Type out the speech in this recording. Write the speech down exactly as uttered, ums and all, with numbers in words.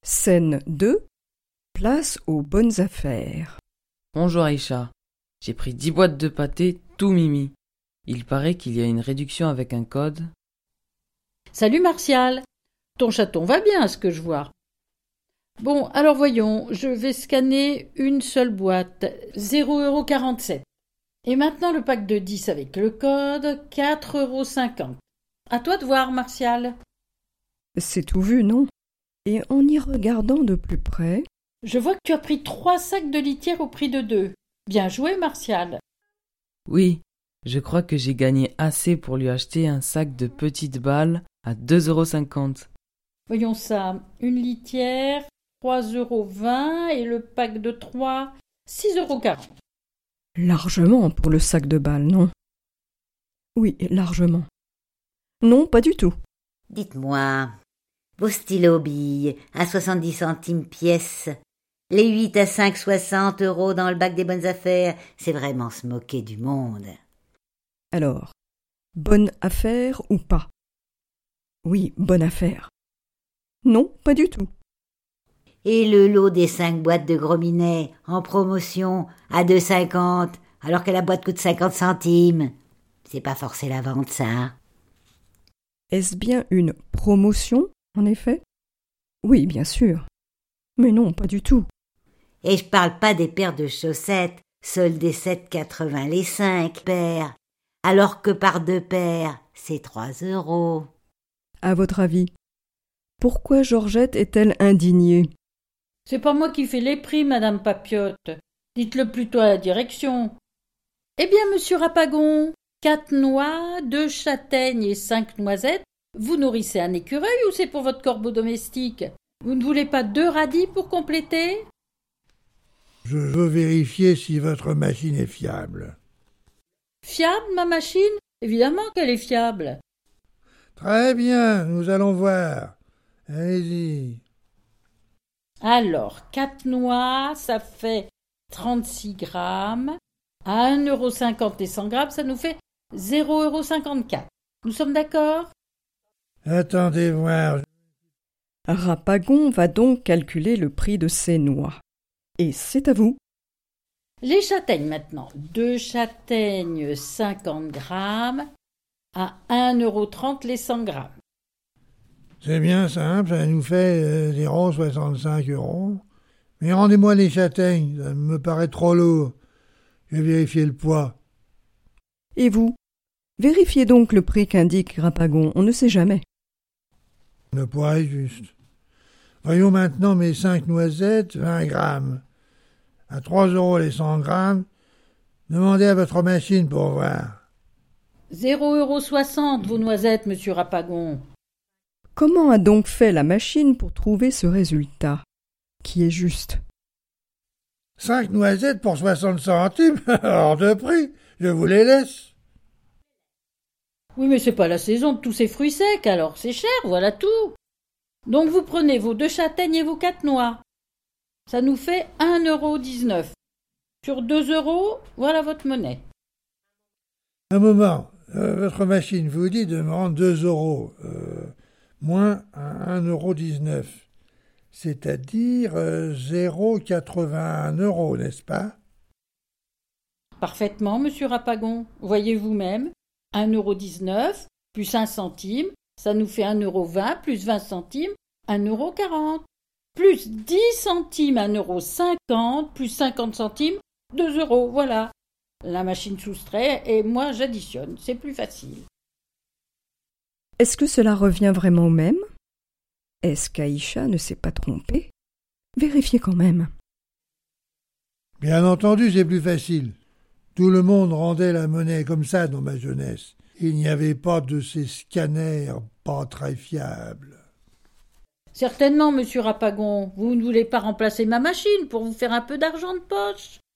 Scène deux. Place aux bonnes affaires. Bonjour Aïcha, j'ai pris dix boîtes de pâté, tout mimi. Il paraît qu'il y a une réduction avec un code. Salut Martial, ton chaton va bien à ce que je vois. Bon, alors voyons, je vais scanner une seule boîte, zéro virgule quarante-sept euros. Et maintenant le pack de dix avec le code, quatre euros cinquante. À toi de voir, Martial. C'est tout vu, non? Et en y regardant de plus près... Je vois que tu as pris trois sacs de litière au prix de deux. Bien joué, Martial. Oui, je crois que j'ai gagné assez pour lui acheter un sac de petites balles à deux euros cinquante. Voyons ça, une litière, trois euros vingt et le pack de trois, six euros quarante. Largement pour le sac de balles, non? Oui, largement. Non, pas du tout. Dites-moi, vos stylos billes à soixante-dix centimes pièce, les huit à cinq soixante euros dans le bac des bonnes affaires, c'est vraiment se moquer du monde. Alors, bonne affaire ou pas? Oui, bonne affaire. Non, pas du tout. Et le lot des cinq boîtes de gros minets en promotion à deux euros cinquante, alors que la boîte coûte cinquante centimes. C'est pas forcer la vente, ça. Est-ce bien une promotion, en effet? Oui, bien sûr. Mais non, pas du tout. Et je parle pas des paires de chaussettes, soldées sept euros quatre-vingts les cinq paires, alors que par deux paires, c'est trois euros. À votre avis, pourquoi Georgette est-elle indignée? C'est pas moi qui fais les prix, Madame Papiote. Dites-le plutôt à la direction. Eh bien, Monsieur Rapagon, quatre noix, deux châtaignes et cinq noisettes, vous nourrissez un écureuil ou c'est pour votre corbeau domestique? Vous ne voulez pas deux radis pour compléter? Je veux vérifier si votre machine est fiable. Fiable, ma machine? Évidemment qu'elle est fiable. Très bien, nous allons voir. Allez-y. Alors, quatre noix, ça fait trente-six grammes. À un euro cinquante les cent grammes, ça nous fait zéro virgule cinquante-quatre. Nous sommes d'accord? Attendez voir. Rapagon va donc calculer le prix de ses noix. Et c'est à vous. Les châtaignes maintenant. Deux châtaignes, cinquante grammes, à un euro trente les cent grammes. C'est bien simple, ça nous fait euh, zéro virgule soixante-cinq euros. Mais rendez-moi les châtaignes, ça me paraît trop lourd. Je vais vérifier le poids. Et vous? Vérifiez donc le prix qu'indique Rapagon, on ne sait jamais. Le poids est juste. Voyons maintenant mes cinq noisettes, vingt grammes. À trois euros les cent grammes. Demandez à votre machine pour voir. zéro virgule soixante vos noisettes, monsieur Rapagon. Comment a donc fait la machine pour trouver ce résultat, qui est juste? Cinq noisettes pour soixante centimes, hors de prix, je vous les laisse. Oui, mais c'est pas la saison de tous ces fruits secs, alors c'est cher, voilà tout. Donc vous prenez vos deux châtaignes et vos quatre noix. Ça nous fait un euro dix-neuf. Sur deux euros, voilà votre monnaie. Un moment, euh, votre machine vous dit de me rendre deux euros, euh, moins un euro dix-neuf, c'est-à-dire euh, zéro virgule quatre-vingt-un euros, n'est-ce pas? Parfaitement, monsieur Rapagon. Voyez vous-même, un euro dix-neuf plus un centime, ça nous fait un euro vingt plus vingt centimes, un euro quarante. Plus dix centimes, un euro cinquante, plus cinquante centimes, deux euros, voilà. La machine soustrait et moi j'additionne, c'est plus facile. Est-ce que cela revient vraiment au même? Est-ce qu'Aïcha ne s'est pas trompée? Vérifiez quand même. Bien entendu, c'est plus facile. Tout le monde rendait la monnaie comme ça dans ma jeunesse. Il n'y avait pas de ces scanners pas très fiables. Certainement, monsieur Rapagon, vous ne voulez pas remplacer ma machine pour vous faire un peu d'argent de poche.